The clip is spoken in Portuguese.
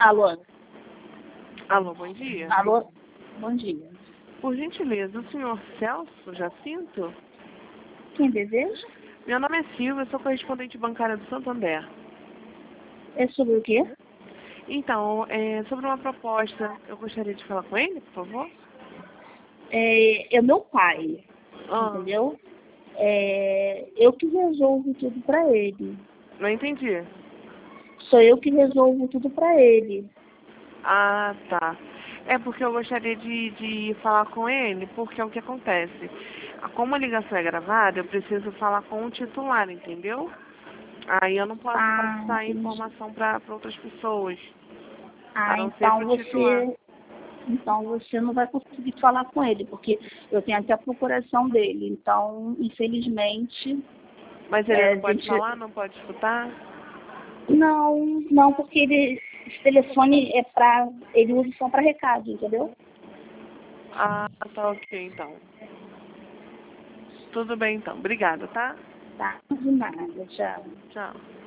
Alô? Alô, bom dia. Alô? Bom dia. Por gentileza, o senhor Celso Jacinto? Quem deseja? Meu nome é Silvia, sou correspondente bancária do Santander. É sobre o quê? Então, sobre uma proposta, eu gostaria de falar com ele, por favor? É meu pai, Ah, entendeu? Eu que resolvo tudo pra ele. não entendi. Sou eu que resolvo tudo pra ele. Ah, tá. É porque eu gostaria de falar com ele, porque é o que acontece. Como a ligação é gravada, eu preciso falar com o titular, entendeu? Aí eu não posso passar a Entendi. informação para outras pessoas, a não ser Então para o titular. você não vai conseguir falar com ele, porque eu tenho aqui a procuração dele. Então, infelizmente, Mas ele não a pode gente... falar, não pode escutar? Não, porque esse telefone ele usa só para recado, entendeu? Ah, tá ok, então. Tudo bem, então. Obrigada, tá? Tá, de nada, tchau. Tchau.